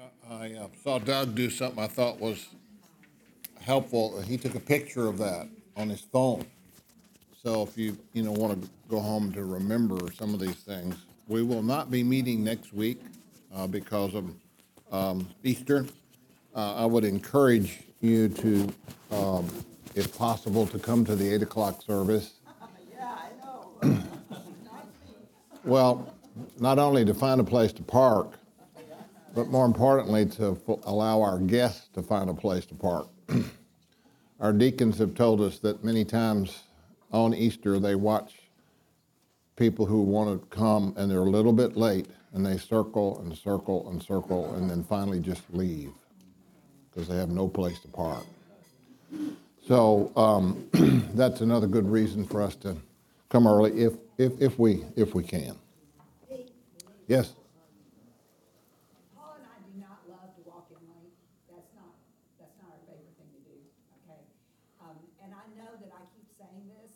I saw Doug do something I thought was helpful. He took a picture of that on his phone. So if you want to go home to remember some of these things, we will not be meeting next week because of Easter. I would encourage you to, if possible, to come to the 8 o'clock service. Yeah, I know. Well, not only to find a place to park, but more importantly, to allow our guests to find a place to park. Our deacons have told us that many times on Easter they watch people who want to come and they're a little bit late and they circle and circle and circle and then finally just leave because they have no place to park. So that's another good reason for us to come early if we can. Yes. Paul and I do not love to walk in late. That's not our favorite thing to do, okay? And I know that I keep saying this,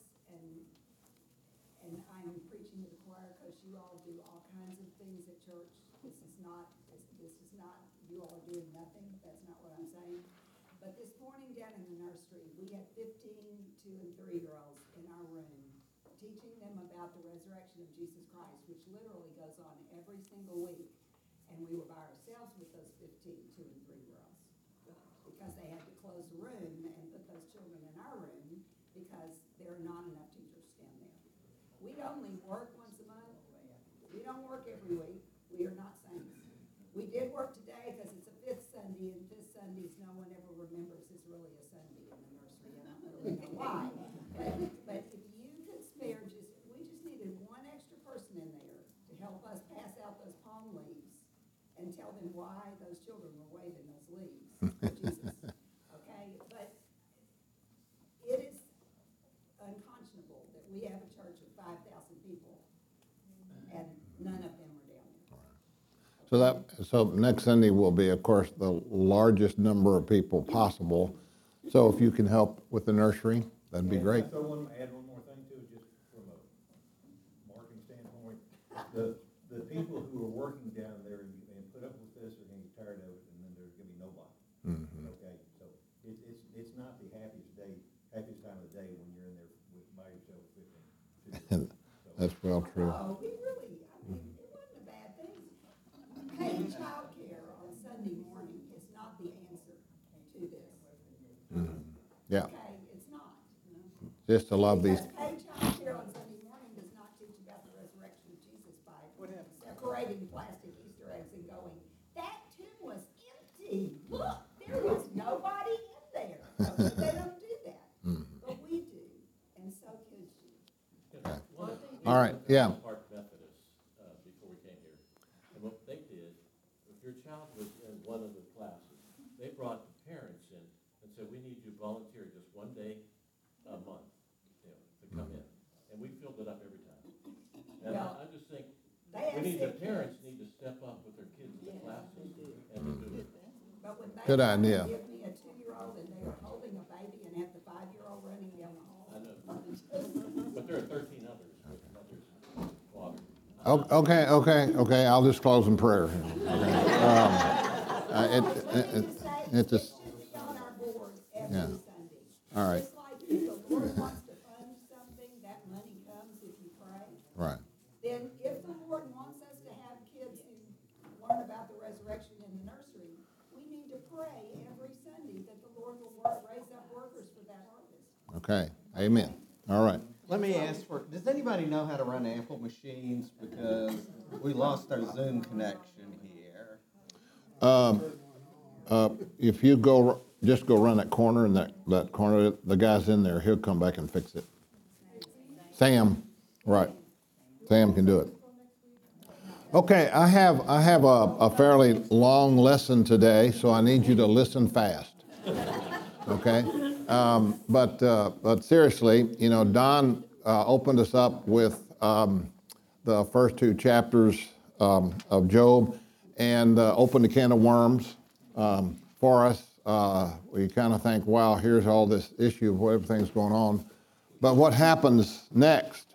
and I'm preaching to the choir because you all do all kinds of things at church. This is not, you all are doing nothing. That's not what I'm saying. But this morning down in the nursery, we had 15 2- and 3-year-olds in our room teaching them about the resurrection of Jesus Christ, which literally goes on every single week. And we were by ourselves with those 15 2- and 3-year-olds because they had to close the room and put those children in our room because there are not enough teachers down there. We only work once a month. We don't work every week. We are not saints. We did work today because it's a fifth Sunday, and fifth Sundays no one ever remembers is really a Sunday in the nursery. I don't really know why. But if you could spare we just needed one extra person in there to help us pass out those palm leaves and tell them why those children were waving those leaves for Jesus. Okay? But it is unconscionable that we have a church of 5,000 people and none of them are down there. So next Sunday will be, of course, the largest number of people possible. So if you can help with the nursery, that'd be great. Add one more thing too, just from a marketing standpoint. The people who are working down there and put up with this are going to get tired of it, and then there's going to be nobody. Mm-hmm. Okay, so it's not the happiest time of the day when you're in there by yourself with 15. That's well true. Oh, it wasn't a bad thing. Paid childcare on Sunday morning is not the answer to this. Mm-hmm. Yeah. Okay, it's not. Just to love these. Because paid childcare on Sunday morning does not teach about the resurrection of Jesus by separating plastic Easter eggs and going, that tomb was empty. Look, there was nobody in there. No, they don't do that. Mm-hmm. But we do, and so kids do. Okay. All right, yeah. Park Methodist before we came here, and what they did, if your child was in one of the classes, they brought the parents in and said, we need you to volunteer just one day a month, to come in, and we filled it up every time. And Well, I just think the the parents need to step up with their kids in the classes and do it. But when they Good idea. give me a 2-year-old and they are holding a baby and have the 5-year-old running down the hall. I know, but there are 13 others with mother's father. Okay. I'll just close in prayer. Okay. It just. On our board every Yeah. Sunday. All right. Just like if the Lord wants to fund something, that money comes if you pray. Right. Then if the Lord wants us to have kids who learn about the resurrection in the nursery, we need to pray every Sunday that the Lord will raise up workers for that harvest. Okay. Amen. All right. Let me ask does anybody know how to run Apple machines? Because we lost our Zoom connection here. If you just go around that corner and that corner, the guy's in there. He'll come back and fix it. Sam, right? Sam can do it. Okay, I have a fairly long lesson today, so I need you to listen fast. Okay, but seriously, Don opened us up with the first 2 chapters of Job and opened a can of worms for us. We kind of think, wow, here's all this issue of everything's going on. But what happens next?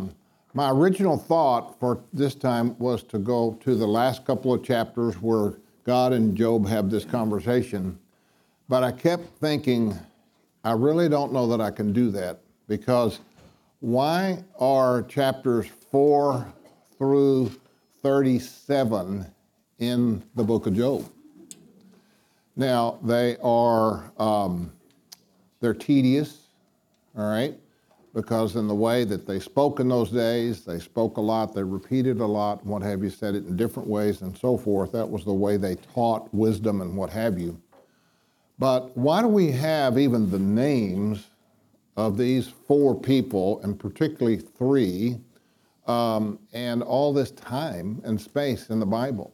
My original thought for this time was to go to the last couple of chapters where God and Job have this conversation, but I kept thinking, I really don't know that I can do that, because why are chapters 4 through 37 in the book of Job? Now, they're tedious, all right, because in the way that they spoke in those days, they spoke a lot, they repeated a lot, what have you, said it in different ways and so forth. That was the way they taught wisdom and what have you. But why do we have even the names of these 4 people, and particularly 3, and all this time and space in the Bible?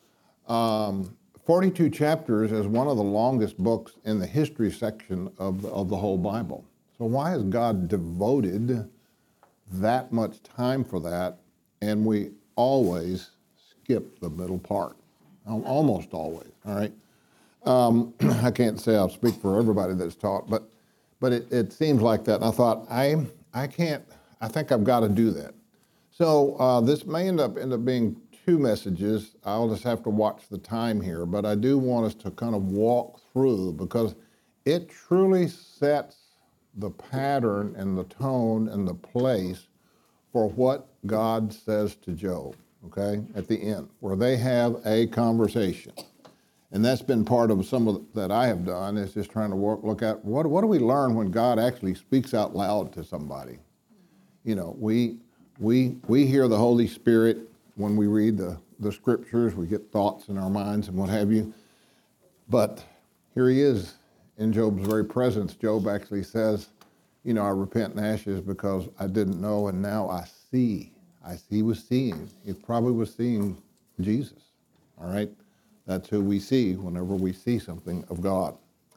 42 chapters is one of the longest books in the history section of the whole Bible. So why has God devoted that much time for that, and we always skip the middle part? Almost always, all right? I can't say I'll speak for everybody that's taught, but it seems like that. And I thought, I think I've got to do that. So this may end up being 2 messages. I'll just have to watch the time here, but I do want us to kind of walk through, because it truly sets the pattern and the tone and the place for what God says to Job, okay, at the end, where they have a conversation. And that's been part of some of that I have done, is just trying to look at what do we learn when God actually speaks out loud to somebody. You know, we hear the Holy Spirit when we read the scriptures. We get thoughts in our minds and what have you. But here he is in Job's very presence. Job actually says, you know, I repent in ashes because I didn't know, and now I see. He was seeing. He probably was seeing Jesus, all right? That's who we see whenever we see something of God.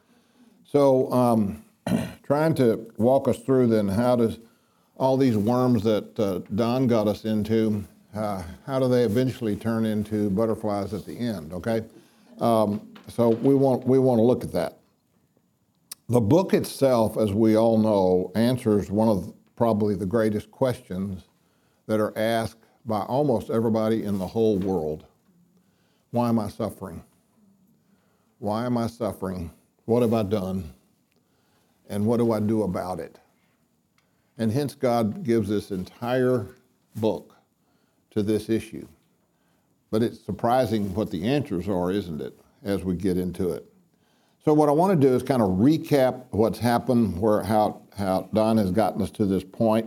So trying to walk us through then, how does all these worms that Don got us into, how do they eventually turn into butterflies at the end, okay? So we want to look at that. The book itself, as we all know, answers one of probably the greatest questions that are asked by almost everybody in the whole world. Why am I suffering? Why am I suffering? What have I done? And what do I do about it? And hence God gives this entire book to this issue. But it's surprising what the answers are, isn't it, as we get into it. So what I want to do is kind of recap what's happened, how Don has gotten us to this point,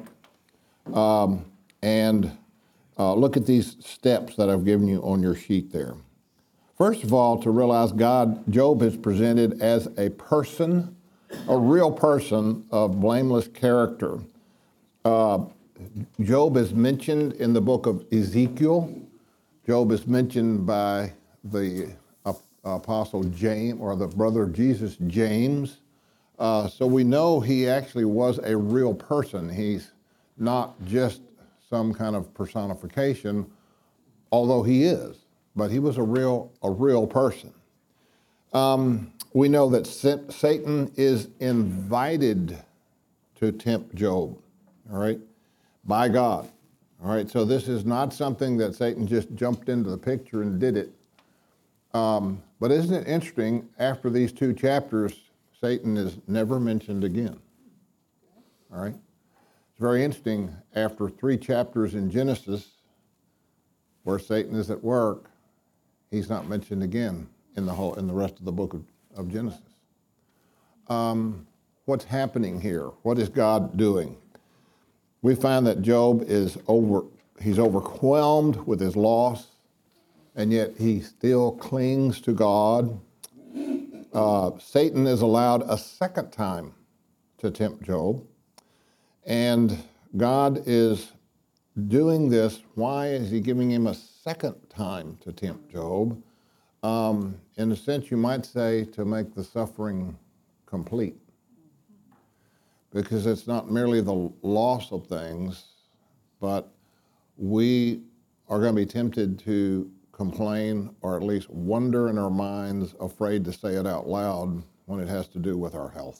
and look at these steps that I've given you on your sheet there. First of all, to realize Job is presented as a person, a real person of blameless character. Job is mentioned in the book of Ezekiel. Job is mentioned by the apostle James, or the brother of Jesus, James. So we know he actually was a real person. He's not just some kind of personification, although he is, but he was a real person. We know that Satan is invited to tempt Job, all right, by God. All right, so this is not something that Satan just jumped into the picture and did it. But isn't it interesting, after these 2 chapters, Satan is never mentioned again. All right? It's very interesting, after 3 chapters in Genesis, where Satan is at work, he's not mentioned again in the rest of the book of Genesis. What's happening here? What is God doing? We find that Job he's overwhelmed with his loss, and yet he still clings to God. Satan is allowed a second time to tempt Job, and God is doing this. Why is he giving him a second time to tempt Job? In a sense, you might say, to make the suffering complete. Because it's not merely the loss of things, but we are going to be tempted to complain, or at least wonder in our minds, afraid to say it out loud when it has to do with our health.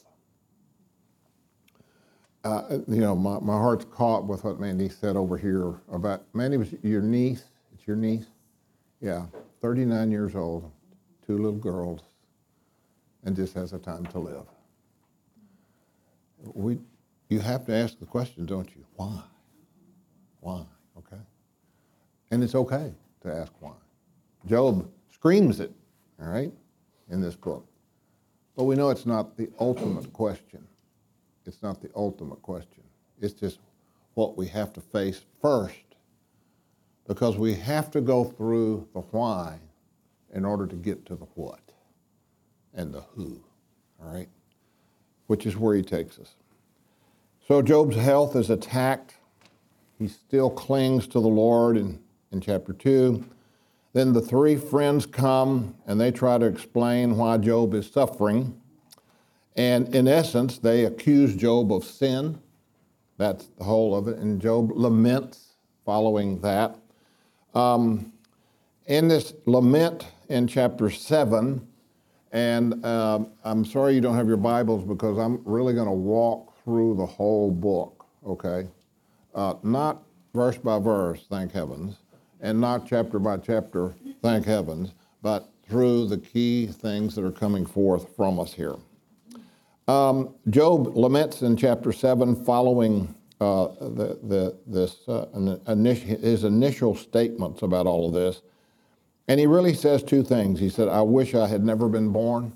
My heart's caught with what Mandy said over here about, Mandy, was your niece? It's your niece? Yeah, 39 years old. two little girls and just has a time to live. You have to ask the question, don't you? Why? Why? Okay? And it's okay to ask why. Job screams it, all right, in this book. But we know it's not the ultimate question. It's not the ultimate question. It's just what we have to face first, because we have to go through the why in order to get to the what and the who, all right, which is where he takes us. So Job's health is attacked. He still clings to the Lord in chapter 2. Then the three friends come and they try to explain why Job is suffering. And in essence, they accuse Job of sin. That's the whole of it. And Job laments following that. In this lament in chapter 7, and I'm sorry you don't have your Bibles because I'm really going to walk through the whole book, okay? Not verse by verse, thank heavens, and not chapter by chapter, thank heavens, but through the key things that are coming forth from us here. Job laments in chapter 7 following his initial statements about all of this. And he really says two things. He said, I wish I had never been born.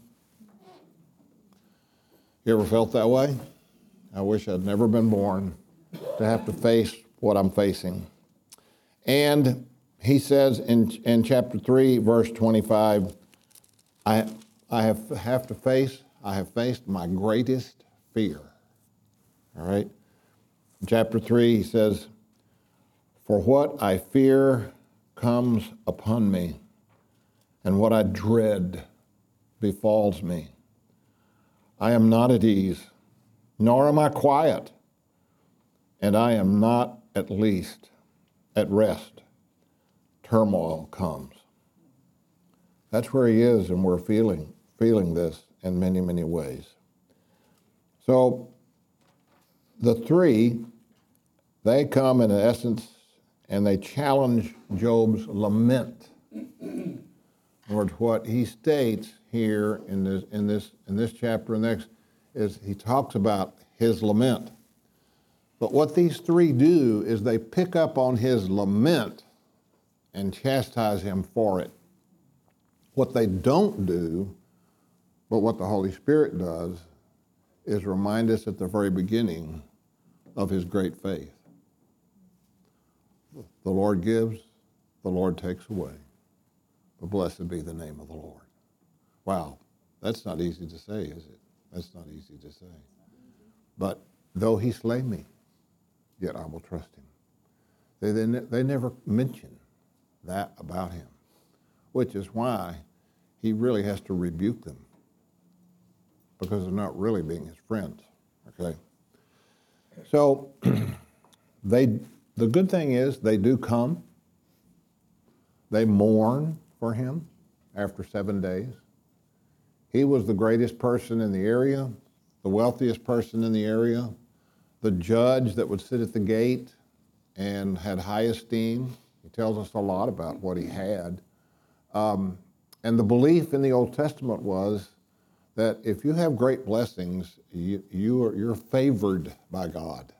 You ever felt that way? I wish I'd never been born to have to face what I'm facing. And he says in chapter 3, verse 25, I have faced my greatest fear. All right? In chapter 3, he says, for what I fear comes upon me, and what I dread befalls me. I am not at ease, nor am I quiet, and I am not at least at rest. Turmoil comes. That's where he is, and we're feeling this in many, many ways. So the three, they come in essence and they challenge Job's lament. In other words, what he states here in this chapter and next is he talks about his lament. But what these three do is they pick up on his lament and chastise him for it. What they don't do, but what the Holy Spirit does, is remind us at the very beginning of his great faith. The Lord gives, the Lord takes away. But blessed be the name of the Lord. Wow, that's not easy to say, is it? That's not easy to say. But though he slay me, yet I will trust him. They never mention that about him, which is why he really has to rebuke them, because they're not really being his friends, okay? So the good thing is they do come. They mourn for him after 7 days. He was the greatest person in the area, the wealthiest person in the area, the judge that would sit at the gate and had high esteem. He tells us a lot about what he had. And the belief in the Old Testament was that if you have great blessings, you're favored by God.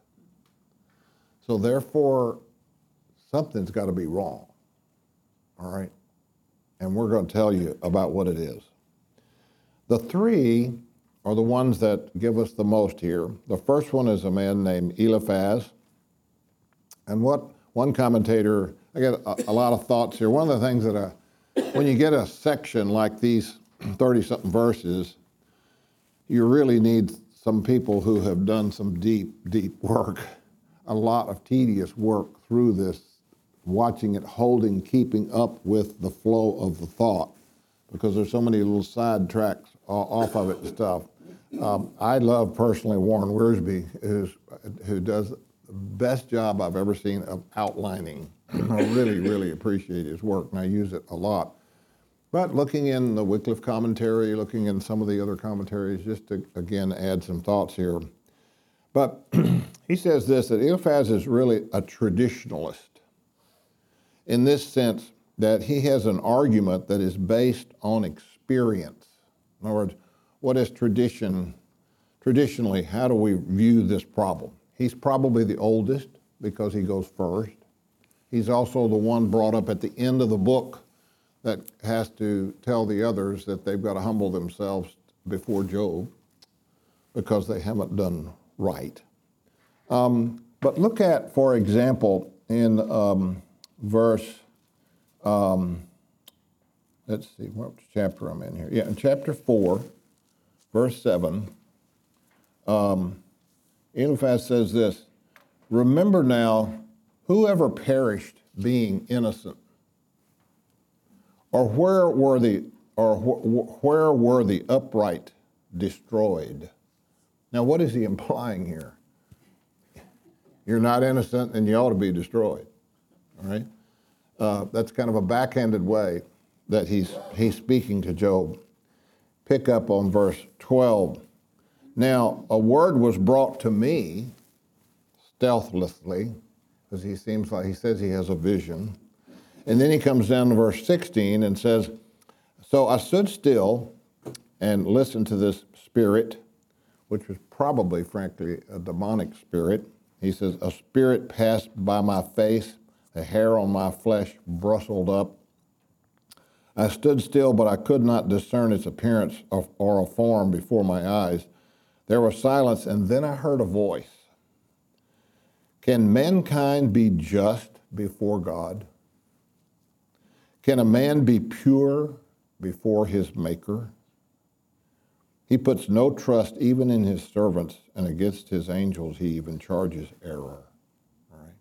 So therefore, something's got to be wrong, all right? And we're going to tell you about what it is. The three are the ones that give us the most here. The first one is a man named Eliphaz. And what one commentator, I get a lot of thoughts here. One of the things that when you get a section like these 30-something verses, you really need some people who have done some deep, deep work, a lot of tedious work through this, watching it, holding, keeping up with the flow of the thought, because there's so many little side tracks off of it and stuff. I love personally Warren Wiersbe, who does the best job I've ever seen of outlining. I really, really appreciate his work, and I use it a lot. But looking in the Wycliffe commentary, looking in some of the other commentaries, just to, again, add some thoughts here. But he says this, that Eliphaz is really a traditionalist. In this sense, that he has an argument that is based on experience. In other words, what is tradition? Traditionally, how do we view this problem? He's probably the oldest because he goes first. He's also the one brought up at the end of the book that has to tell the others that they've got to humble themselves before Job because they haven't done right. But look at, for example, in verse, let's see, what chapter I'm in here. Yeah, in chapter 4, verse 7, Eliphaz says this, "Remember now, whoever perished being innocent, or where were the upright destroyed?" Now, what is he implying here? You're not innocent, and you ought to be destroyed. All right, that's kind of a backhanded way that he's speaking to Job. Pick up on verse 12. "Now a word was brought to me stealthily," because he says he has a vision. And then he comes down to verse 16 and says, "So I stood still and listened to this spirit," which was probably, frankly, a demonic spirit. He says, "A spirit passed by my face, the hair on my flesh bristled up. I stood still, but I could not discern its appearance or a form before my eyes. There was silence, and then I heard a voice. Can mankind be just before God? Can a man be pure before his Maker? He puts no trust even in his servants, and against his angels he even charges error." All right.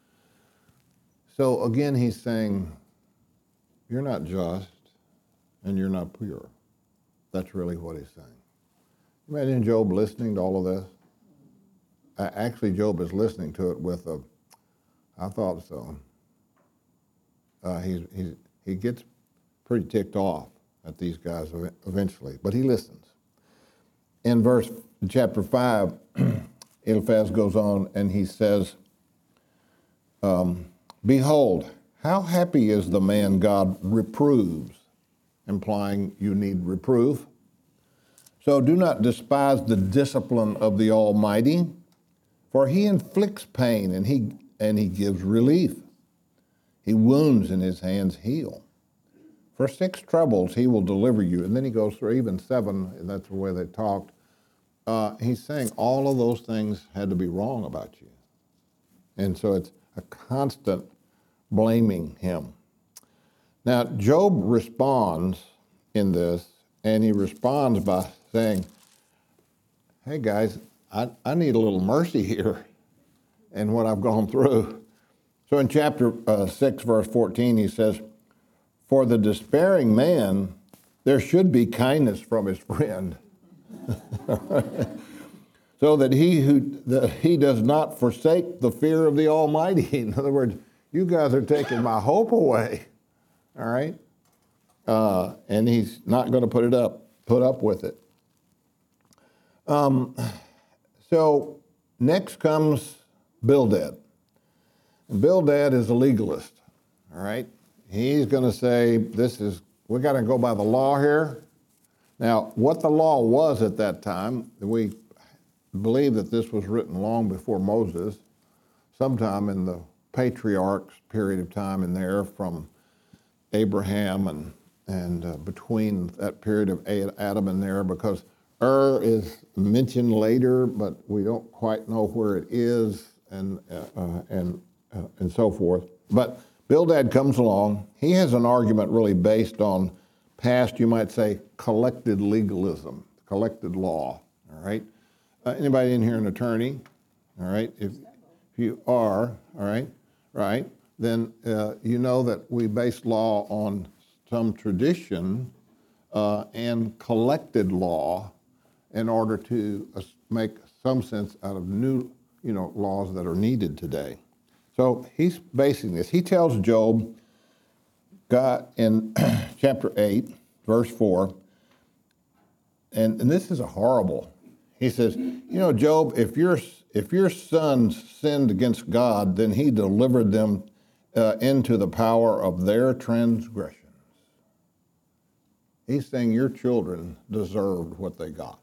So again, he's saying, you're not just, and you're not pure. That's really what he's saying. Imagine Job listening to all of this. Actually, Job is listening to it with a, "I thought so." He gets pretty ticked off at these guys eventually, but he listens. In chapter 5, Eliphaz goes on and he says, "Behold, how happy is the man God reproves," implying you need reproof. "So do not despise the discipline of the Almighty, for he inflicts pain and he gives relief. He wounds and his hands heal. For 6 troubles he will deliver you." And then he goes through even 7, and that's the way they talked. He's saying all of those things had to be wrong about you. And so it's a constant blaming him. Now, Job responds in this, and he responds by saying, "Hey guys, I need a little mercy here in what I've gone through." So in chapter 6, verse 14, he says, "For the despairing man, there should be kindness from his friend, so that he does not forsake the fear of the Almighty." In other words, you guys are taking my hope away, all right? And he's not going to put up with it. So next comes Bildad. And Bildad is a legalist, all right? He's going to say, we got to go by the law here. Now, what the law was at that time, we believe that this was written long before Moses, sometime in the patriarchs period of time in there from Abraham and between that period of Adam and there, because is mentioned later, but we don't quite know where it is and so forth. But Bildad comes along. He has an argument really based on past, you might say, collected legalism, collected law, all right? Anybody in here an attorney, all right? If you are, all right, then you know that we base law on some tradition and collected law in order to make some sense out of new, laws that are needed today. So he's basing this. He tells Job, God, in chapter 8, verse 4, and this is a horrible. He says, Job, if your sons sinned against God, then he delivered them into the power of their transgressions. He's saying your children deserved what they got.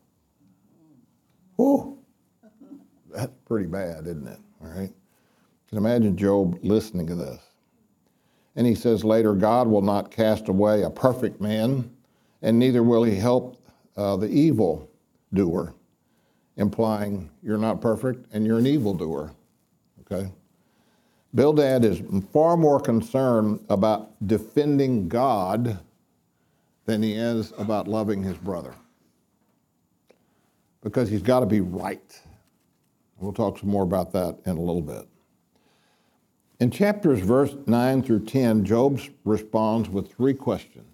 Whew. That's pretty bad, isn't it? All right. You can imagine Job listening to this. And he says later, God will not cast away a perfect man, and neither will he help the evil doer, implying you're not perfect and you're an evildoer. Okay? Bildad is far more concerned about defending God than he is about loving his brother. Because he's got to be right. We'll talk some more about that in a little bit. In chapters verse 9 through 10, Job responds with three questions.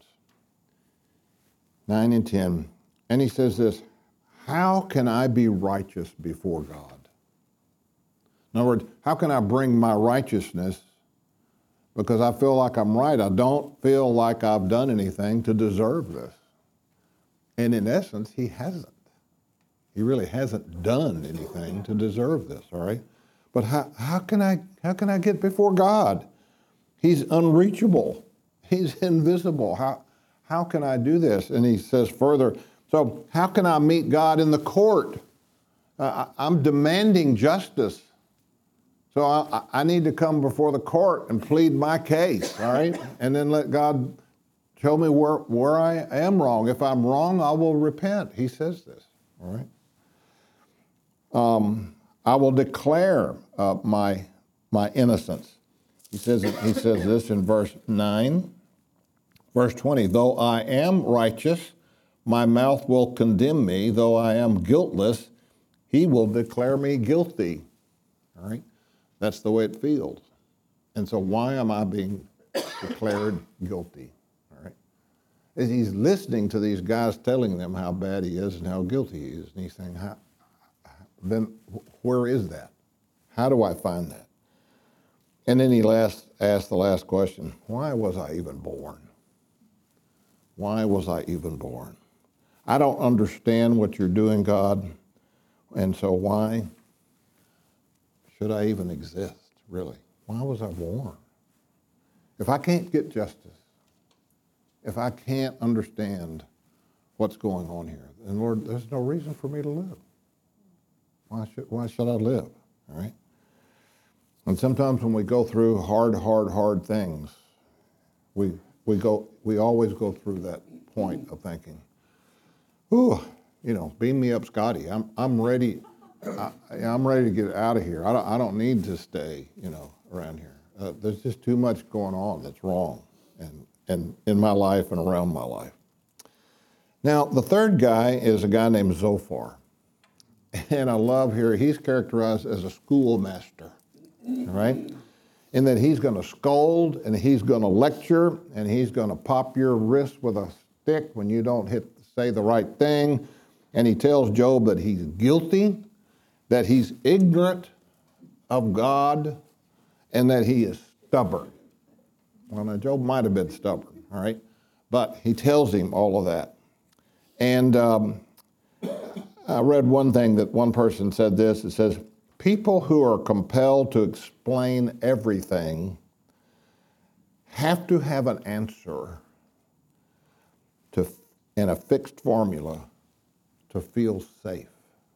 9 and 10. And he says this, how can I be righteous before God? In other words, how can I bring my righteousness because I feel like I'm right? I don't feel like I've done anything to deserve this. And in essence, he hasn't. He really hasn't done anything to deserve this, all right? But how can I get before God? He's unreachable. He's invisible. How can I do this? And he says further, so how can I meet God in the court? I'm demanding justice. So I need to come before the court and plead my case, all right? And then let God tell me where I am wrong. If I'm wrong, I will repent. He says this, all right? I will declare my innocence. He says this in verse 9. Verse 20, though I am righteous, my mouth will condemn me. Though I am guiltless, he will declare me guilty. All right? That's the way it feels. And so why am I being declared guilty? All right? As he's listening to these guys telling them how bad he is and how guilty he is, and he's saying, then where is that? How do I find that? And then he asked the last question, why was I even born? Why was I even born? I don't understand what you're doing, God, and so why should I even exist, really? Why was I born? If I can't get justice, if I can't understand what's going on here, then Lord, there's no reason for me to live. Why should I live, all right? And sometimes when we go through hard things, we always go through that point of thinking, ooh, beam me up, Scotty. I'm ready. I'm ready to get out of here. I don't need to stay, around here. There's just too much going on that's wrong, and in my life and around my life. Now, the third guy is a guy named Zophar. And I love here, he's characterized as a schoolmaster, all right? In that he's going to scold and he's going to lecture and he's going to pop your wrist with a stick when you don't say the right thing. And he tells Job that he's guilty, that he's ignorant of God, and that he is stubborn. Well, now, Job might have been stubborn, all right? But he tells him all of that. And I read one thing that one person said this. It says, people who are compelled to explain everything have to have an answer and a fixed formula to feel safe.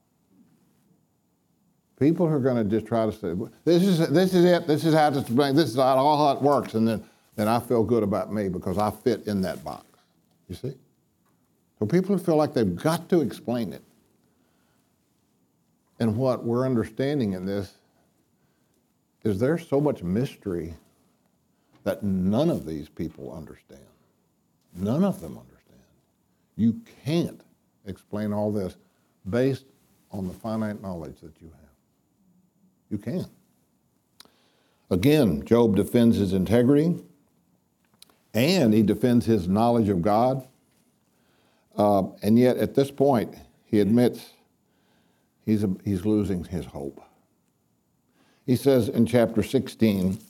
People who are going to just try to say, this is it, this is how to explain, this is all how it works, and then I feel good about me because I fit in that box. You see? So people who feel like they've got to explain it. And what we're understanding in this is there's so much mystery that none of these people understand. None of them understand. You can't explain all this based on the finite knowledge that you have. You can't. Again, Job defends his integrity and he defends his knowledge of God. And yet at this point, he admits he's losing his hope. He says in chapter 16,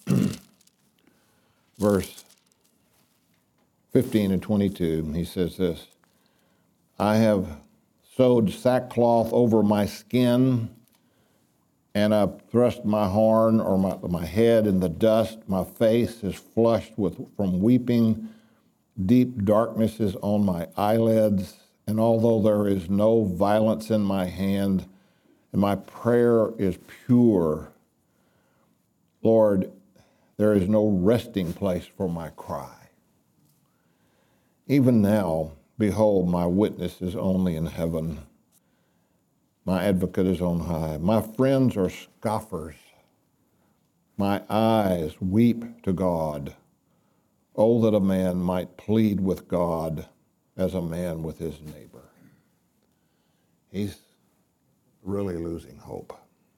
verse 15 and 22, he says this, I have sewed sackcloth over my skin and I've thrust my horn or my head in the dust. My face is flushed from weeping. Deep darkness is on my eyelids. And although there is no violence in my hand, and my prayer is pure, Lord, there is no resting place for my cry. Even now, behold, my witness is only in heaven. My advocate is on high. My friends are scoffers. My eyes weep to God. Oh, that a man might plead with God as a man with his neighbor. He's really losing hope.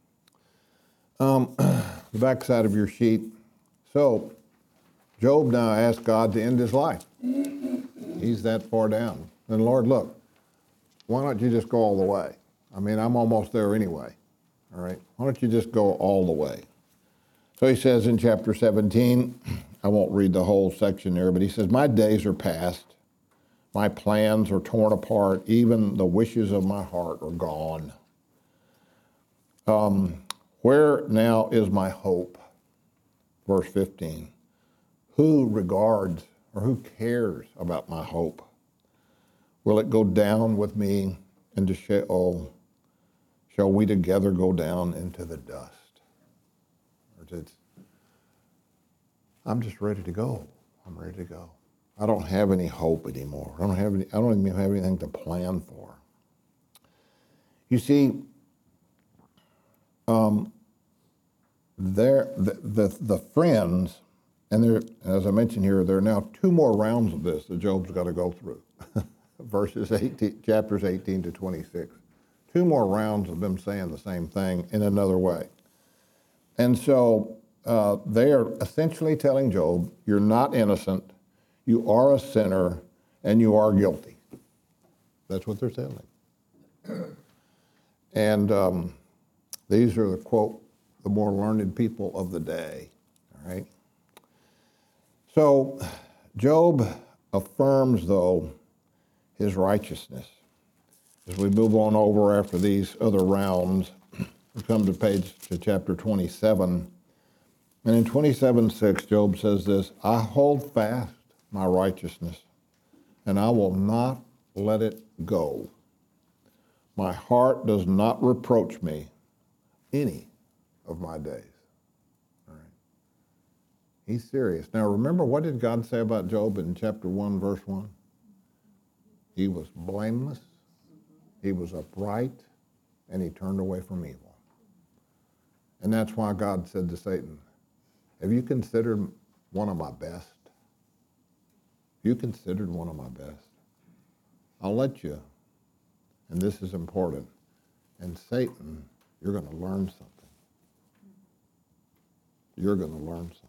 The backside of your sheet. So, Job now asks God to end his life. He's that far down. And Lord, look, why don't you just go all the way? I mean, I'm almost there anyway. All right? Why don't you just go all the way? So he says in chapter 17, I won't read the whole section there, but he says, my days are past. My plans are torn apart. Even the wishes of my heart are gone. Where now is my hope? Verse 15. Who regards or who cares about my hope? Will it go down with me into Sheol? Shall we together go down into the dust? I'm just ready to go. I'm ready to go. I don't have any hope anymore. I don't even have anything to plan for. You see, the friends, and there, as I mentioned here, there are now 2 more rounds of this that Job's got to go through. Chapters 18 to 26. 2 more rounds of them saying the same thing in another way. And so they are essentially telling Job, you're not innocent, you are a sinner, and you are guilty. That's what they're telling him. And these are the, quote, the more learned people of the day, all right? So Job affirms, though, his righteousness. As we move on over after these other rounds, we come to chapter 27. And in 27:6, Job says this, I hold fast my righteousness, and I will not let it go. My heart does not reproach me any of my days. All right. He's serious. Now remember, what did God say about Job in chapter 1, verse 1? He was blameless, he was upright, and he turned away from evil. And that's why God said to Satan, have you considered one of my best? You considered one of my best. I'll let you, and this is important, and Satan, you're going to learn something. You're going to learn something.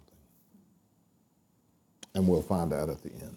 And we'll find out at the end.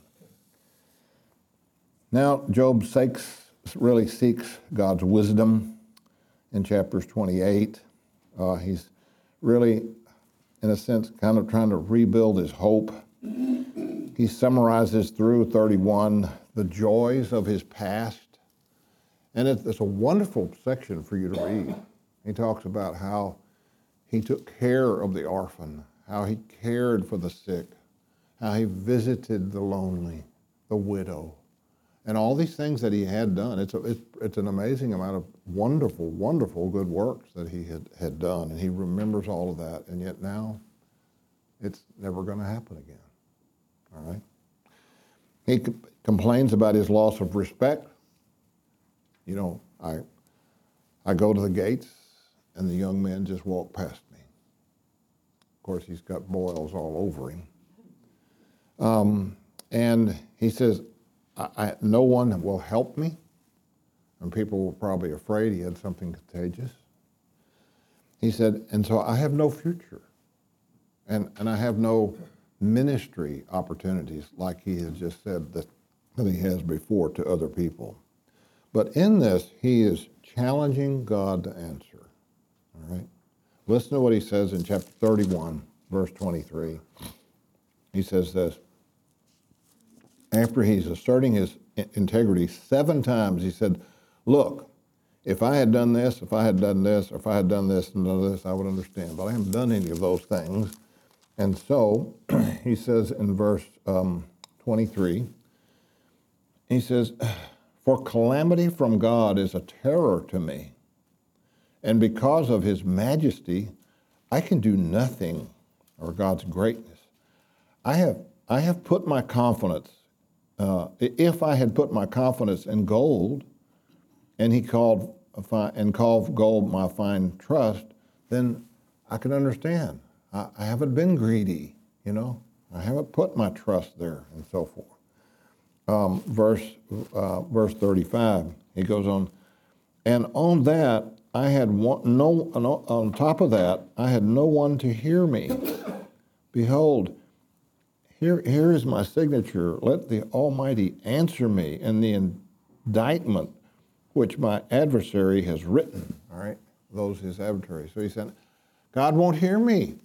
Now, Job really seeks God's wisdom in chapters 28. He's really, in a sense, kind of trying to rebuild his hope. He summarizes through 31 the joys of his past. And it's a wonderful section for you to read. He talks about how he took care of the orphan, how he cared for the sick, how he visited the lonely, the widow, and all these things that he had done. It's an amazing amount of wonderful, wonderful good works that he had done, and he remembers all of that, and yet now it's never going to happen again. All right? He complains about his loss of respect. You know, I go to the gates, and the young men just walk past me. Of course, he's got boils all over him. And he says, no one will help me. And people were probably afraid he had something contagious. He said, and so I have no future. And I have no ministry opportunities like he has just said that he has before to other people. But in this, he is challenging God to answer. All right? Listen to what he says in chapter 31, verse 23. He says this. After he's asserting his integrity 7 times, he said, look, if I had done this, if I had done this, or if I had done this and done this, I would understand. But I haven't done any of those things. And so he says in verse 23, he says, for calamity from God is a terror to me. And because of his majesty, I can do nothing, or God's greatness. I have put my confidence, if I had put my confidence in gold, and he called gold my fine trust, then I could understand. I haven't been greedy, you know. I haven't put my trust there, and so forth. Verse 35, he goes on, and on that I had on top of that I had no one to hear me. Behold, here is my signature. Let the Almighty answer me in the indictment which my adversary has written. All right, those his adversaries. So he said, God won't hear me.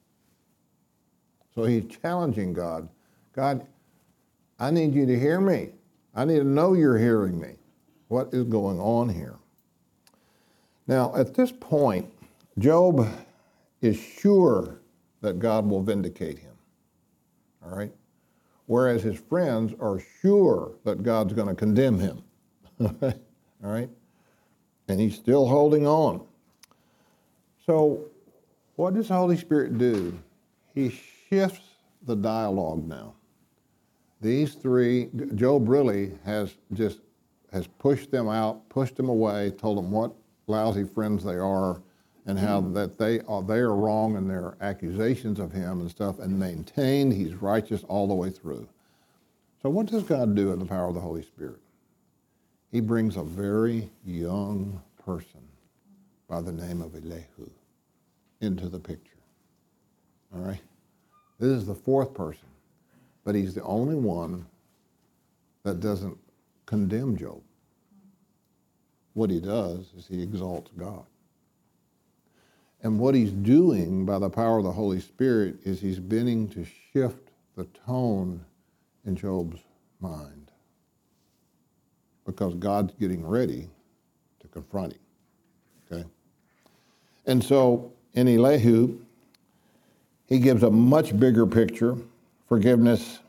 So he's challenging God. God, I need you to hear me. I need to know you're hearing me. What is going on here? Now, at this point, Job is sure that God will vindicate him. All right? Whereas his friends are sure that God's going to condemn him. All right? And he's still holding on. So, what does the Holy Spirit do? He shifts the dialogue now. These three, Job really has pushed them out, pushed them away, told them what lousy friends they are, and how that they are wrong in their accusations of him and stuff, and maintained he's righteous all the way through. So what does God do in the power of the Holy Spirit? He brings a very young person by the name of Elihu into the picture. All right? This is the fourth person, but he's the only one that doesn't condemn Job. What he does is he exalts God. And what he's doing by the power of the Holy Spirit is he's beginning to shift the tone in Job's mind, because God's getting ready to confront him. Okay? And so in Elihu, he gives a much bigger picture, forgiveness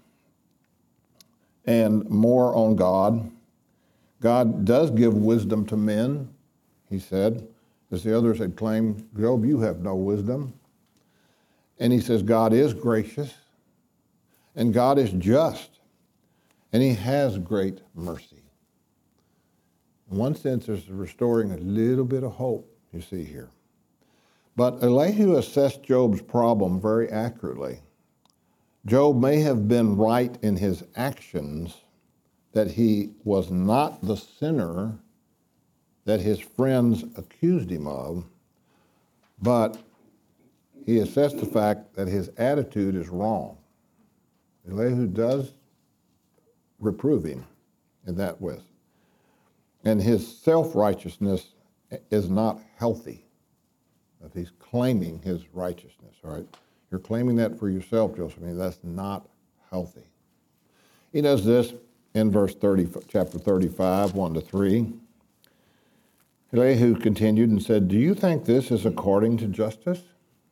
and more on God. God does give wisdom to men, he said, as the others had claimed, Job, you have no wisdom. And he says God is gracious, and God is just, and he has great mercy. In one sense, there's restoring a little bit of hope, you see here. But Elihu assessed Job's problem very accurately. Job may have been right in his actions, that he was not the sinner that his friends accused him of, but he assessed the fact that his attitude is wrong. Elihu does reprove him in that way. And his self-righteousness is not healthy. That he's claiming his righteousness, all right? You're claiming that for yourself, Joseph. I mean, that's not healthy. He does this in chapter 35, 1-3. Elihu continued and said, do you think this is according to justice?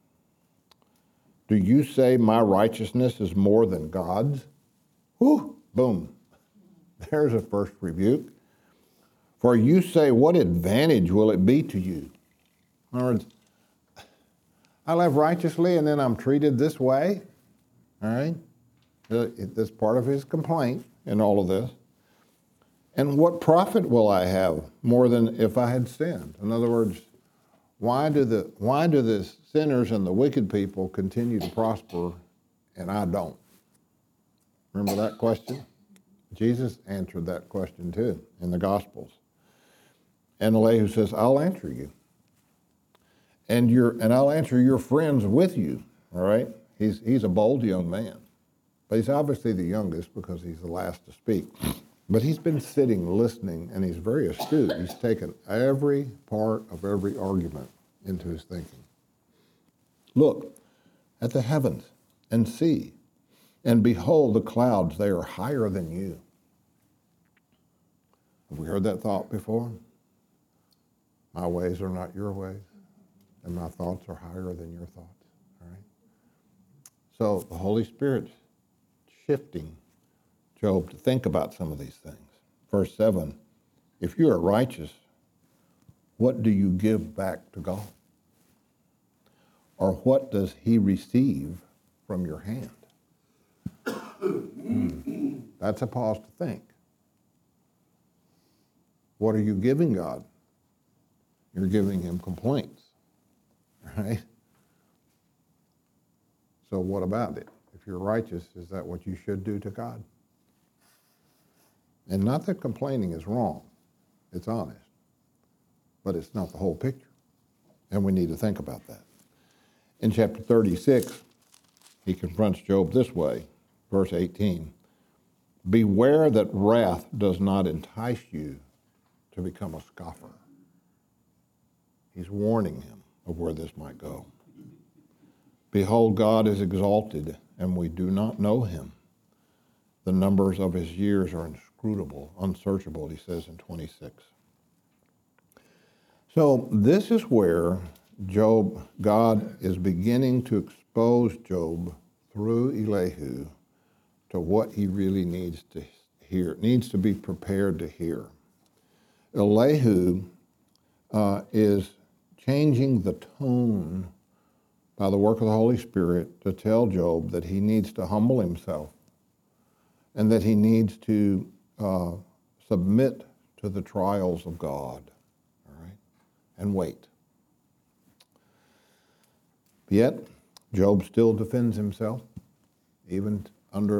Do you say my righteousness is more than God's? Whew, boom. There's a first rebuke. For you say, what advantage will it be to you? In other words, I live righteously and then I'm treated this way. All right? That's part of his complaint in all of this. And what profit will I have more than if I had sinned? In other words, why do the sinners and the wicked people continue to prosper and I don't? Remember that question? Jesus answered that question too in the Gospels. And Elihu says, I'll answer you. And I'll answer your friends with you. All right? He's a bold young man. But he's obviously the youngest because he's the last to speak. But he's been sitting, listening, and he's very astute. He's taken every part of every argument into his thinking. Look at the heavens and see, and behold the clouds, they are higher than you. Have we heard that thought before? My ways are not your ways, and my thoughts are higher than your thoughts. All right? So the Holy Spirit's shifting Job to think about some of these things. Verse 7, if you are righteous, what do you give back to God? Or what does he receive from your hand? That's a pause to think. What are you giving God? You're giving him complaints, right? So what about it? If you're righteous, is that what you should do to God? And not that complaining is wrong. It's honest. But it's not the whole picture. And we need to think about that. In chapter 36, he confronts Job this way, verse 18. Beware that wrath does not entice you to become a scoffer. He's warning him of where this might go. Behold, God is exalted, and we do not know him. The numbers of his years are inscrutable, unsearchable, he says in 26. So this is where God is beginning to expose Job through Elihu to what he really needs to hear, needs to be prepared to hear. Elihu is changing the tone by the work of the Holy Spirit to tell Job that he needs to humble himself and that he needs to submit to the trials of God, all right, and wait. Yet, Job still defends himself, even under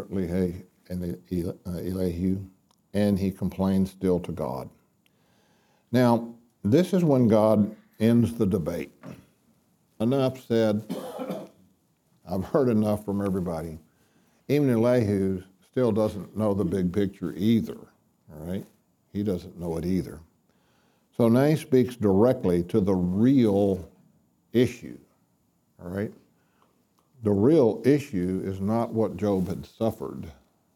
Elihu, and he complains still to God. Now, this is when God ends the debate. Enough said. I've heard enough from everybody. Even Elihu still doesn't know the big picture either, all right? He doesn't know it either. So now he speaks directly to the real issue, all right? The real issue is not what Job had suffered,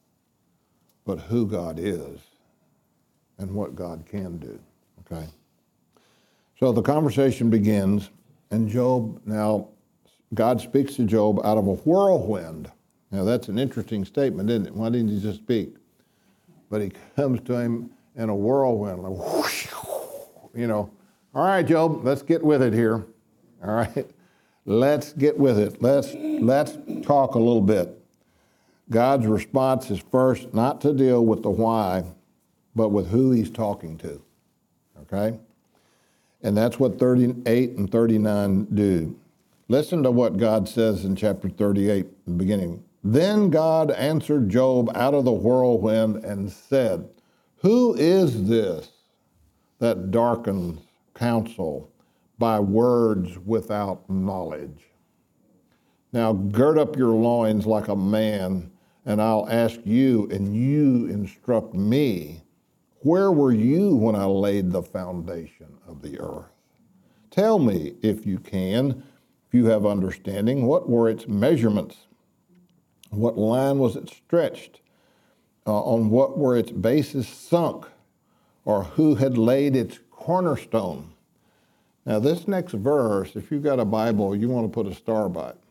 but who God is and what God can do, okay? So the conversation begins, and God speaks to Job out of a whirlwind. Now that's an interesting statement, isn't it? Why didn't he just speak? But he comes to him in a whirlwind, like whoosh, you know. All right, Job, let's get with it here. All right, let's get with it. Let's talk a little bit. God's response is first not to deal with the why, but with who he's talking to. Okay? And that's what 38 and 39 do. Listen to what God says in chapter 38, in the beginning. Then God answered Job out of the whirlwind and said, who is this that darkens counsel by words without knowledge? Now gird up your loins like a man, and I'll ask you, and you instruct me. Where were you when I laid the foundation of the earth? Tell me, if you can, if you have understanding, what were its measurements? What line was it stretched? On what were its bases sunk? Or who had laid its cornerstone? Now this next verse, if you've got a Bible, you want to put a star by it.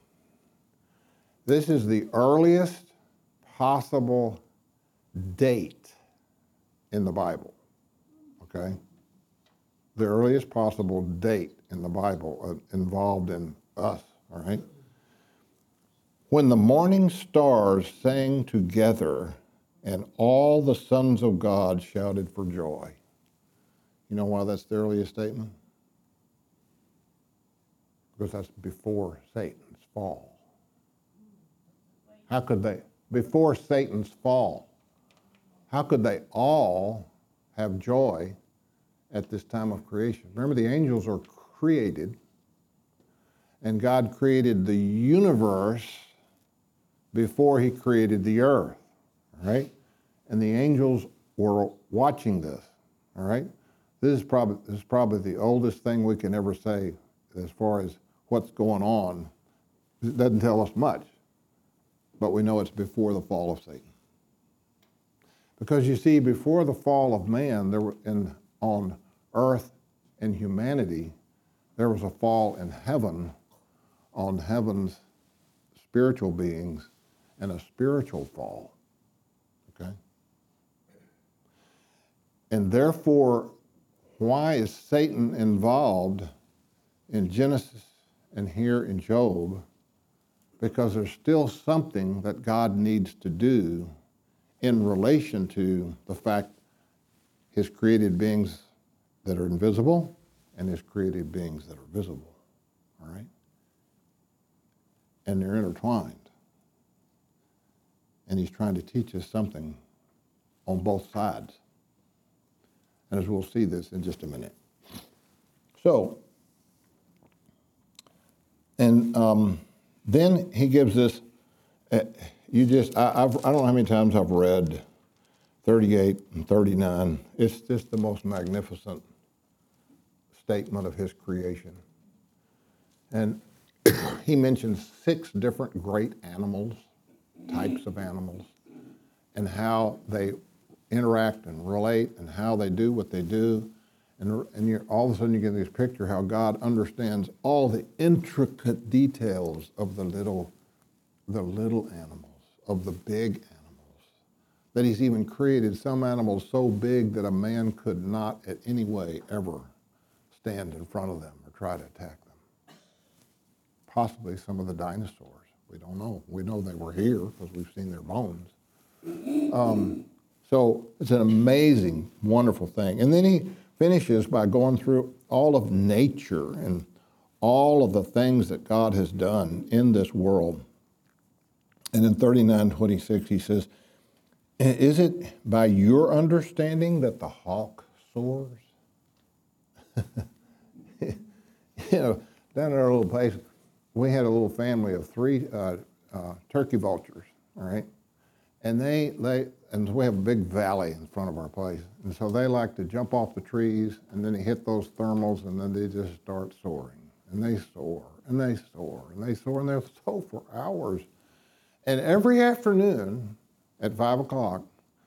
This is the earliest possible date in the Bible, okay? The earliest possible date in the Bible involved in us, all right? When the morning stars sang together and all the sons of God shouted for joy. You know why that's the earliest statement? Because that's before Satan's fall. How could they, before Satan's fall, how could they all have joy at this time of creation? Remember, the angels are created, and God created the universe before he created the earth, all right? And the angels were watching this, all right? This is probably the oldest thing we can ever say as far as what's going on. It doesn't tell us much, but we know it's before the fall of Satan. Because you see, before the fall of man, there were on earth in humanity, there was a fall in heaven on heaven's spiritual beings and a spiritual fall. Okay? And therefore, why is Satan involved in Genesis and here in Job? Because there's still something that God needs to do in relation to the fact his created beings that are invisible and his created beings that are visible, all right? And they're intertwined. And he's trying to teach us something on both sides. And as we'll see this in just a minute. So, and then he gives this, I don't know how many times I've read 38 and 39. It's just the most magnificent statement of his creation. And he mentions 6 different great animals, types of animals, and how they interact and relate and how they do what they do. And you're, all of a sudden you get this picture how God understands all the intricate details of the little animals, of the big animals. That he's even created some animals so big that a man could not in any way ever stand in front of them or try to attack them. Possibly some of the dinosaurs. We don't know. We know they were here because we've seen their bones. So it's an amazing, wonderful thing. And then he finishes by going through all of nature and all of the things that God has done in this world. And in 39:26 he says, is it by your understanding that the hawk soars? You know, down in our little place, we had a little family of 3 turkey vultures, all right? And and we have a big valley in front of our place. And so they like to jump off the trees and then they hit those thermals and then they just start soaring. And they soar and they soar and they soar and they'll soar for hours. And every afternoon at 5 o'clock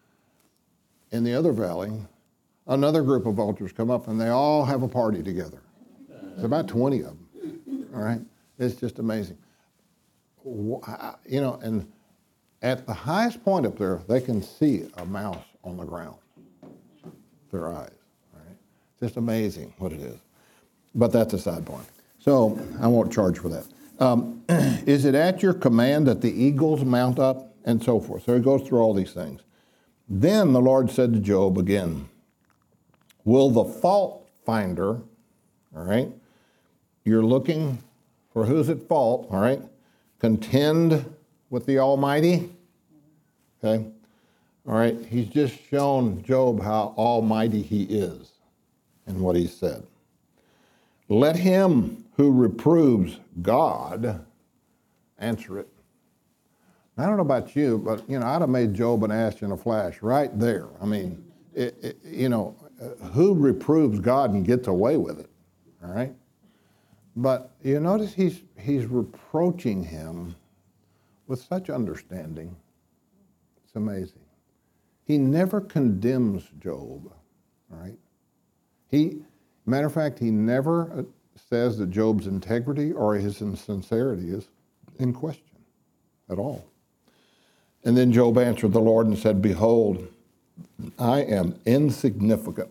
in the other valley, another group of vultures come up and they all have a party together. It's about 20 of them, all right? It's just amazing. You know, and at the highest point up there, they can see a mouse on the ground, their eyes, all right? Just amazing what it is. But that's a side point. So I won't charge for that. Is it at your command that the eagles mount up and so forth? So he goes through all these things. Then the Lord said to Job again, will the fault finder, all right, you're looking for who's at fault, all right, contend with the Almighty? Okay, all right, he's just shown Job how almighty he is in what he said. Let him who reproves God answer it. I don't know about you, but, you know, I'd have made Job an ass in a flash right there. I mean, you know, who reproves God and gets away with it, all right? But you notice he's reproaching him with such understanding. It's amazing. He never condemns Job, all right? Matter of fact, he never says that Job's integrity or his sincerity is in question at all. And then Job answered the Lord and said, behold, I am insignificant.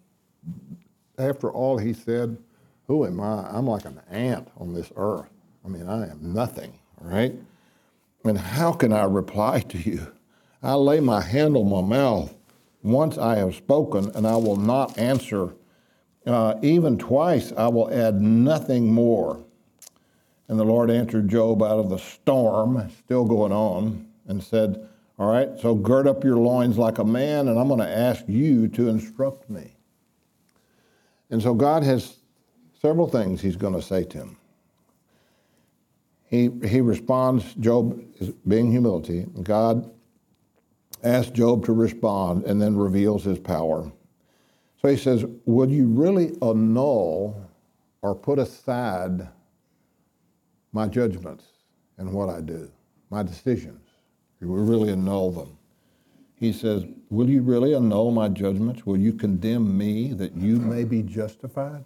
After all he said, who am I? I'm like an ant on this earth. I mean, I am nothing, all right? And how can I reply to you? I lay my hand on my mouth. Once I have spoken, and I will not answer. Even twice I will add nothing more. And the Lord answered Job out of the storm, still going on, and said, all right, so gird up your loins like a man, and I'm going to ask you to instruct me. And so God has several things he's going to say to him. He responds, Job is being humility. God asks Job to respond and then reveals his power. So he says, would you really annul or put aside my judgments and what I do, my decisions? You would really annul them. He says, will you really annul my judgments? Will you condemn me that you may be justified?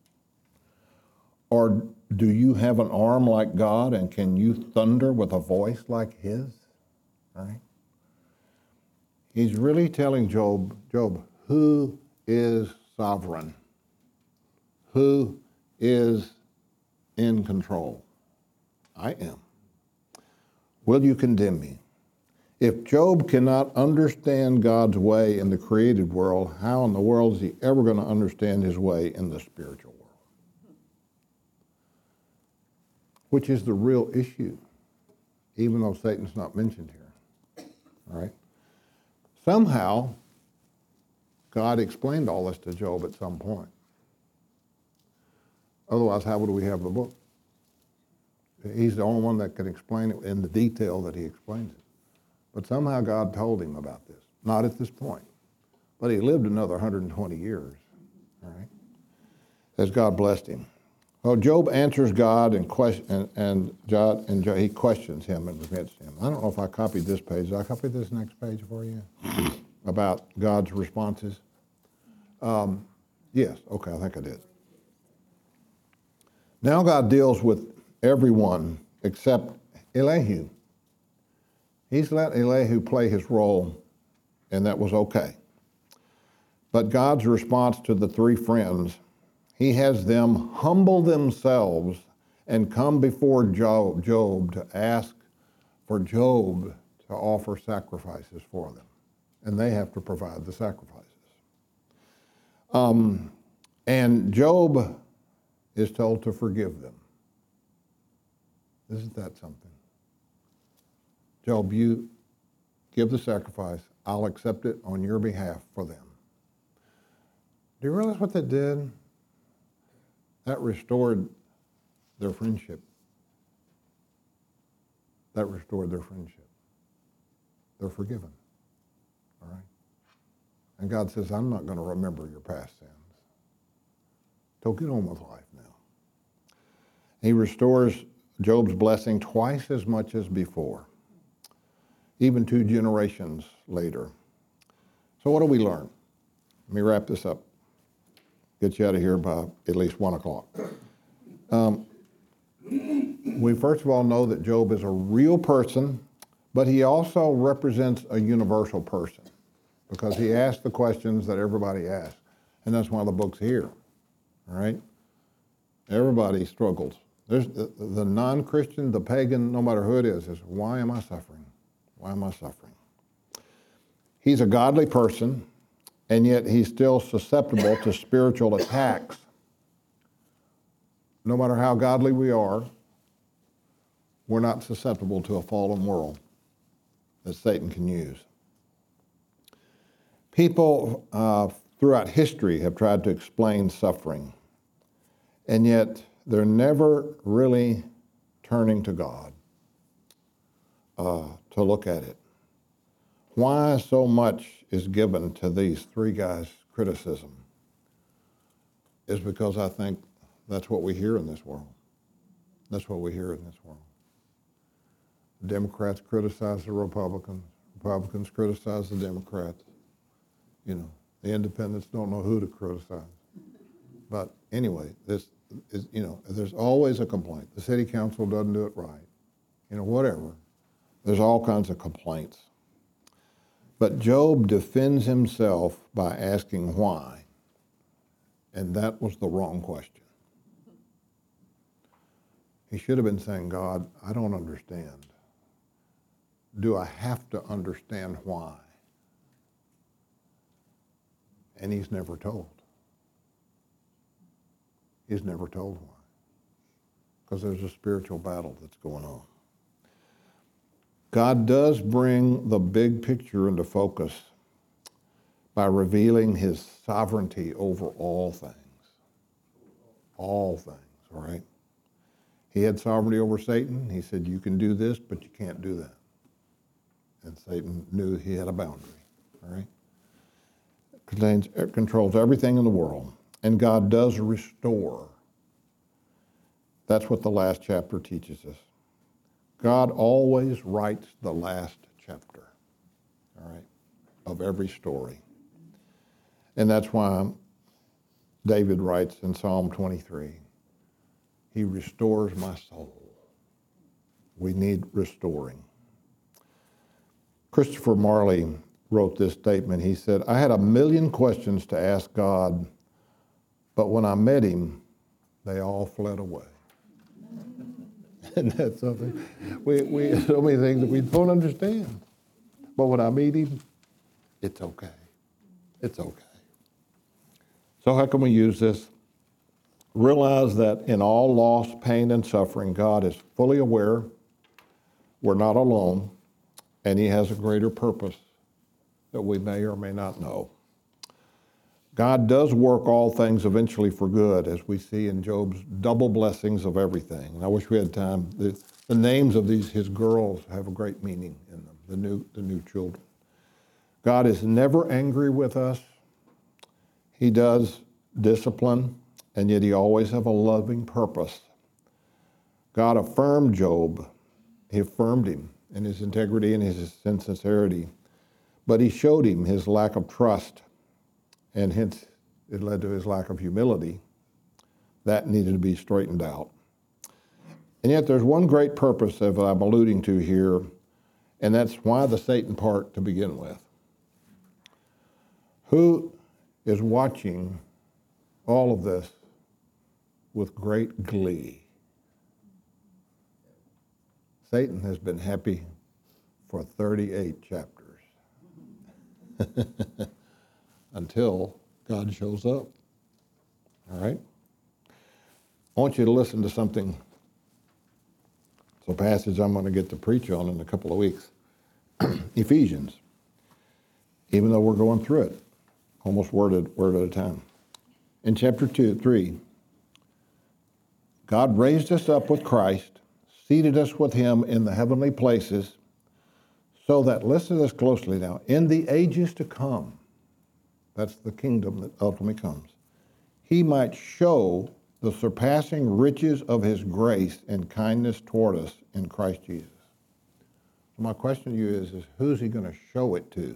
Or do you have an arm like God, and can you thunder with a voice like his? Right? He's really telling Job, who is sovereign? Who is in control? I am. Will you condemn me? If Job cannot understand God's way in the created world, how in the world is he ever going to understand his way in the spiritual world? Which is the real issue, even though Satan's not mentioned here. All right? Somehow, God explained all this to Job at some point. Otherwise, how would we have the book? He's the only one that can explain it in the detail that he explains it. But somehow God told him about this. Not at this point. But he lived another 120 years. All right? As God blessed him. Well, Job answers God and he questions him and admits him. I don't know if I copied this page. Did I copy this next page for you? About God's responses? Yes, okay, I think I did. Now God deals with everyone except Elihu. He's let Elihu play his role, and that was okay. But God's response to the three friends, he has them humble themselves and come before Job to ask for Job to offer sacrifices for them. And they have to provide the sacrifices. And Job is told to forgive them. Isn't that something? Job, you give the sacrifice. I'll accept it on your behalf for them. Do you realize what that did? That restored their friendship. That restored their friendship. They're forgiven. All right? And God says, I'm not going to remember your past sins. So get on with life now. He restores Job's blessing twice as much as before, even 2 generations later. So what do we learn? Let me wrap this up. Get you out of here by at least 1 o'clock. We first of all know that Job is a real person, but he also represents a universal person because he asked the questions that everybody asks. And that's one of the books here, all right? Everybody struggles. There's the non-Christian, the pagan, no matter who it is why am I suffering? Why am I suffering? He's a godly person, and yet he's still susceptible to spiritual attacks. No matter how godly we are, we're not susceptible to a fallen world that Satan can use. People throughout history have tried to explain suffering, and yet they're never really turning to God to look at it. Why so much is given to these three guys' criticism is because I think that's what we hear in this world. That's what we hear in this world. The Democrats criticize the Republicans. Republicans criticize the Democrats. You know, the independents don't know who to criticize. But anyway, this is, you know, there's always a complaint. The city council doesn't do it right. You know, whatever. There's all kinds of complaints. But Job defends himself by asking why. And that was the wrong question. He should have been saying, God, I don't understand. Do I have to understand why? And he's never told. He's never told why. Because there's a spiritual battle that's going on. God does bring the big picture into focus by revealing his sovereignty over all things. All things, all right? He had sovereignty over Satan. He said, you can do this, but you can't do that. And Satan knew he had a boundary, all right? It controls everything in the world. And God does restore. That's what the last chapter teaches us. God always writes the last chapter, all right? of every story. And that's why David writes in Psalm 23, he restores my soul. We need restoring. Christopher Marley wrote this statement. He said, I had 1,000,000 questions to ask God, but when I met him, they all fled away. Isn't that something? We so many things that we don't understand. But when I meet him, it's okay. It's okay. So how can we use this? Realize that in all loss, pain, and suffering, God is fully aware we're not alone, and he has a greater purpose that we may or may not know. God does work all things eventually for good, as we see in Job's double blessings of everything. And I wish we had time. The names of his girls have a great meaning in them, the new children. God is never angry with us. He does discipline, and yet he always has a loving purpose. God affirmed Job. He affirmed him in his integrity and his sincerity, but he showed him his lack of trust, and hence it led to his lack of humility. That needed to be straightened out. And yet there's one great purpose that I'm alluding to here, and that's why the Satan part to begin with. Who is watching all of this with great glee? Satan has been happy for 38 chapters until God shows up. All right? I want you to listen to something. It's a passage I'm going to get to preach on in a couple of weeks. Ephesians. Even though we're going through it, almost word at a time. In chapter 3, God raised us up with Christ, seated us with him in the heavenly places, so that, listen to this closely now, in the ages to come, that's the kingdom that ultimately comes, he might show the surpassing riches of his grace and kindness toward us in Christ Jesus. So my question to you is who's he going to show it to?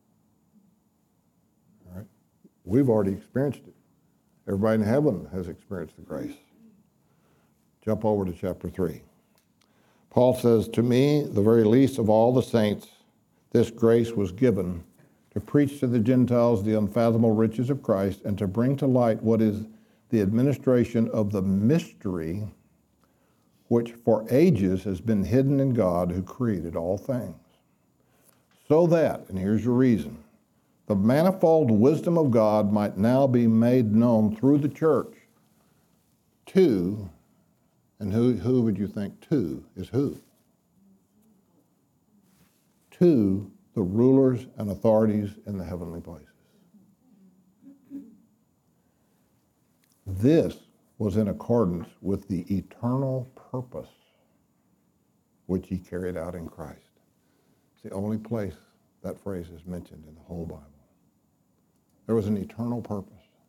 All right? We've already experienced it. Everybody in heaven has experienced the grace. Jump over to chapter 3. Paul says, to me, the very least of all the saints, this grace was given to preach to the Gentiles the unfathomable riches of Christ and to bring to light what is the administration of the mystery which for ages has been hidden in God who created all things. So that, and here's your reason, the manifold wisdom of God might now be made known through the church to, and who would you think to is who? To the rulers and authorities in the heavenly places. This was in accordance with the eternal purpose which he carried out in Christ. It's the only place that phrase is mentioned in the whole Bible. There was an eternal purpose.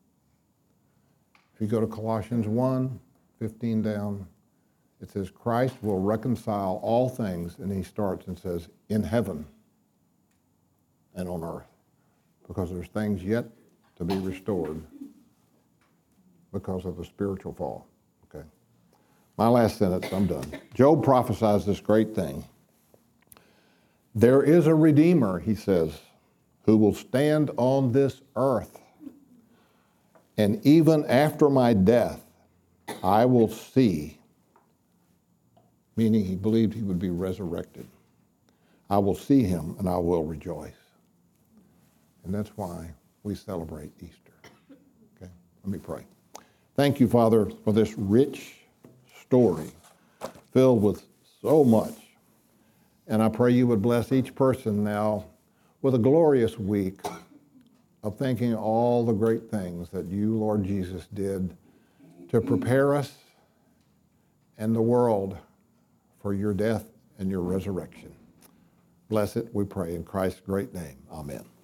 If you go to Colossians 1:15 down, it says, Christ will reconcile all things, and he starts and says, in heaven and on earth, because there's things yet to be restored because of the spiritual fall. Okay. My last sentence, I'm done. Job prophesies this great thing. There is a Redeemer, he says, who will stand on this earth, and even after my death, I will see, meaning he believed he would be resurrected. I will see him and I will rejoice. And that's why we celebrate Easter. Okay, let me pray. Thank you, Father, for this rich story filled with so much. And I pray you would bless each person now with a glorious week of thinking all the great things that you, Lord Jesus, did to prepare us and the world for your death and your resurrection. Bless it, we pray, in Christ's great name. Amen.